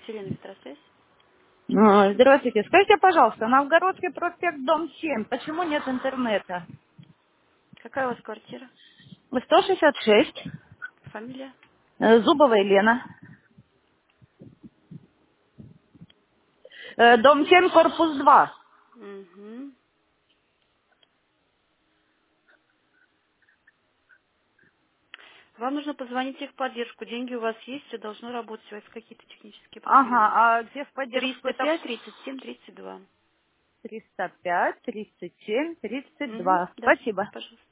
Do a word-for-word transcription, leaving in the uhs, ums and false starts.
Селена Вистросвязь. А, Здравствуйте. Скажите, пожалуйста, Новгородский проспект, дом семь. Почему нет интернета? Какая у вас квартира? сто шестьдесят шесть. Фамилия? Э, Зубова Елена. Э, Дом семь, корпус два. Угу. Вам нужно позвонить в техподдержку. Деньги у вас есть, все должно работать. У вас какие-то технические проблемы. Ага, а где в поддержку триста это? пять тридцать семь тридцать два. триста пять тридцать семь тридцать Угу. два. Да, Спасибо. пожалуйста.